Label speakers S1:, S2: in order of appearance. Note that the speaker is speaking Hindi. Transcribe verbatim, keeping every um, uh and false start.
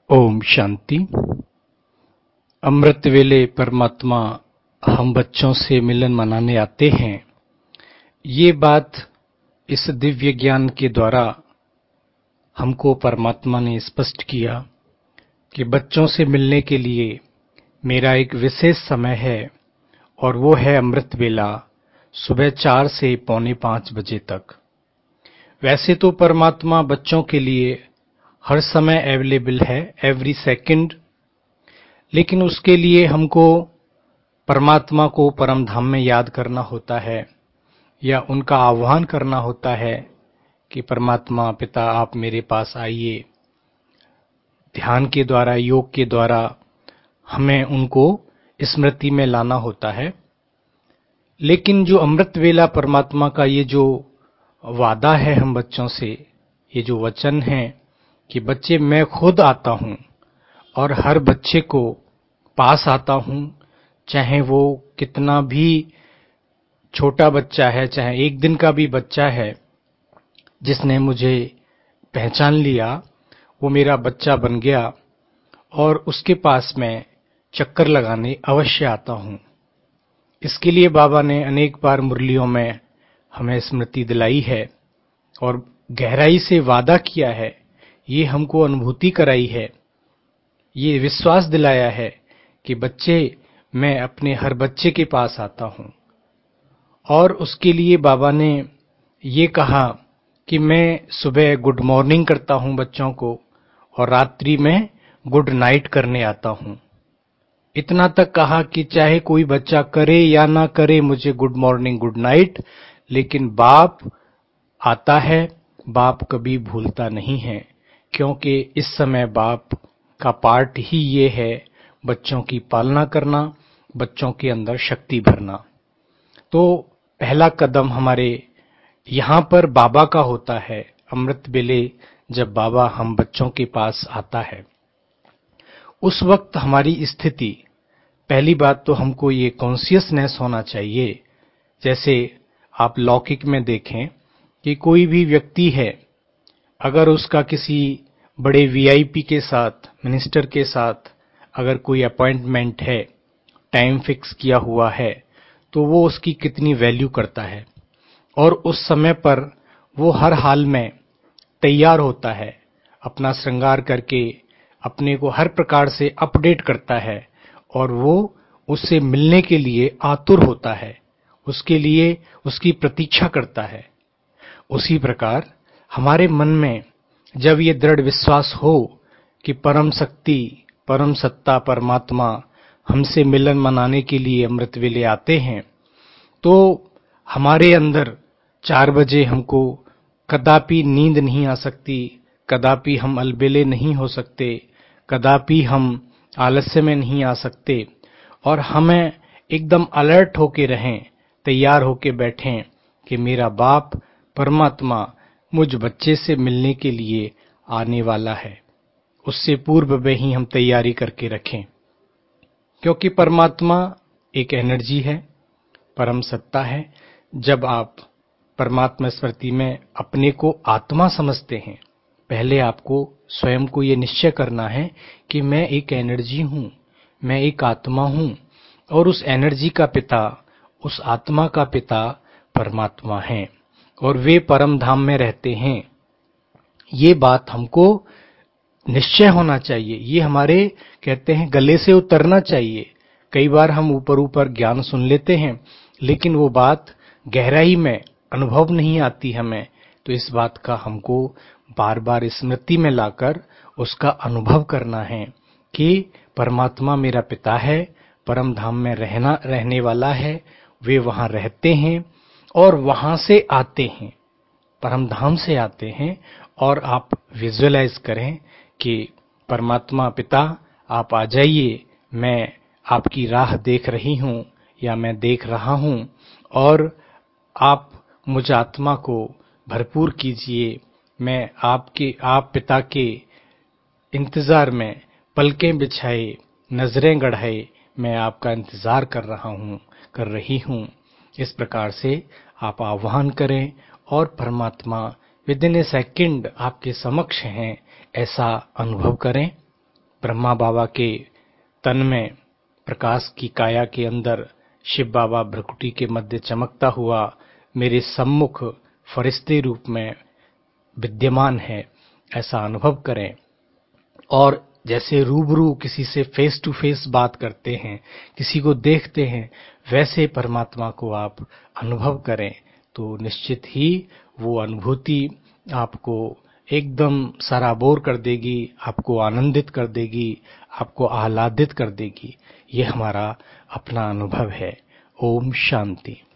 S1: ओम शांति। अमृत वेले परमात्मा हम बच्चों से मिलन मनाने आते हैं। ये बात इस दिव्य ज्ञान के द्वारा हमको परमात्मा ने स्पष्ट किया कि बच्चों से मिलने के लिए मेरा एक विशेष समय है और वो है अमृत वेला, सुबह चार से पौने पांच बजे तक। वैसे तो परमात्मा बच्चों के लिए हर समय अवेलेबल है, एवरी सेकंड, लेकिन उसके लिए हमको परमात्मा को परम धाम में याद करना होता है या उनका आह्वान करना होता है कि परमात्मा पिता आप मेरे पास आइए। ध्यान के द्वारा, योग के द्वारा हमें उनको स्मृति में लाना होता है। लेकिन जो अमृत वेला परमात्मा का ये जो वादा है हम बच्चों से, ये जो वचन है कि बच्चे मैं खुद आता हूं और हर बच्चे को पास आता हूं, चाहे वो कितना भी छोटा बच्चा है, चाहे एक दिन का भी बच्चा है, जिसने मुझे पहचान लिया वो मेरा बच्चा बन गया और उसके पास मैं चक्कर लगाने अवश्य आता हूं। इसके लिए बाबा ने अनेक बार मुरलियों में हमें स्मृति दिलाई है और गहराई से वादा किया है, ये हमको अनुभूति कराई है, ये विश्वास दिलाया है कि बच्चे मैं अपने हर बच्चे के पास आता हूं। और उसके लिए बाबा ने ये कहा कि मैं सुबह गुड मॉर्निंग करता हूं बच्चों को और रात्रि में गुड नाइट करने आता हूं। इतना तक कहा कि चाहे कोई बच्चा करे या ना करे मुझे गुड मॉर्निंग गुड नाइट, लेकिन बाप आता है, बाप कभी भूलता नहीं है, क्योंकि इस समय बाप का पार्ट ही ये है बच्चों की पालना करना, बच्चों के अंदर शक्ति भरना। तो पहला कदम हमारे यहां पर बाबा का होता है। अमृत वेले जब बाबा हम बच्चों के पास आता है, उस वक्त हमारी स्थिति, पहली बात तो हमको ये कॉन्शियसनेस होना चाहिए। जैसे आप लौकिक में देखें कि कोई भी व्यक्ति है, अगर उसका किसी बड़े वीआईपी के साथ, मिनिस्टर के साथ अगर कोई अपॉइंटमेंट है, टाइम फिक्स किया हुआ है, तो वो उसकी कितनी वैल्यू करता है और उस समय पर वो हर हाल में तैयार होता है, अपना श्रृंगार करके अपने को हर प्रकार से अपडेट करता है और वो उससे मिलने के लिए आतुर होता है, उसके लिए उसकी प्रतीक्षा करता है। उसी प्रकार हमारे मन में जब ये दृढ़ विश्वास हो कि परम शक्ति, परम सत्ता परमात्मा हमसे मिलन मनाने के लिए अमृत वेले आते हैं, तो हमारे अंदर चार बजे हमको कदापि नींद नहीं आ सकती, कदापि हम अलबेले नहीं हो सकते, कदापि हम आलस्य में नहीं आ सकते और हमें एकदम अलर्ट होके रहें, तैयार होके बैठें कि मेरा बाप परमात्मा मुझ बच्चे से मिलने के लिए आने वाला है। उससे पूर्व में ही हम तैयारी करके रखें, क्योंकि परमात्मा एक एनर्जी है, परम सत्ता है। जब आप परमात्मा स्मृति में अपने को आत्मा समझते हैं, पहले आपको स्वयं को ये निश्चय करना है कि मैं एक एनर्जी हूं, मैं एक आत्मा हूं और उस एनर्जी का पिता, उस आत्मा का पिता परमात्मा है और वे परम धाम में रहते हैं। ये बात हमको निश्चय होना चाहिए, ये हमारे कहते हैं गले से उतरना चाहिए। कई बार हम ऊपर ऊपर ज्ञान सुन लेते हैं, लेकिन वो बात गहराई में अनुभव नहीं आती हमें, तो इस बात का हमको बार बार स्मृति में लाकर उसका अनुभव करना है कि परमात्मा मेरा पिता है, परम धाम में रहना रहने वाला है, वे वहां रहते हैं और वहां से आते हैं, परम धाम से आते हैं। और आप विजुअलाइज करें कि परमात्मा पिता आप आ जाइए, मैं आपकी राह देख रही हूं या मैं देख रहा हूं और आप मुझ आत्मा को भरपूर कीजिए। मैं आपके आप पिता के इंतजार में पलकें बिछाए, नजरें गढ़ाए मैं आपका इंतजार कर रहा हूं, कर रही हूं। इस प्रकार से आप आह्वान करें और परमात्मा विद इन ए सेकंड आपके समक्ष हैं, ऐसा अनुभव करें। ब्रह्मा बाबा के तन में प्रकाश की काया के अंदर शिव बाबा भ्रकुटी के मध्य चमकता हुआ मेरे सम्मुख फरिश्ते रूप में विद्यमान है, ऐसा अनुभव करें। और जैसे रूबरू किसी से फेस टू फेस बात करते हैं, किसी को देखते हैं, वैसे परमात्मा को आप अनुभव करें तो निश्चित ही वो अनुभूति आपको एकदम सराबोर कर देगी, आपको आनंदित कर देगी, आपको आह्लादित कर देगी। ये हमारा अपना अनुभव है। ओम शांति।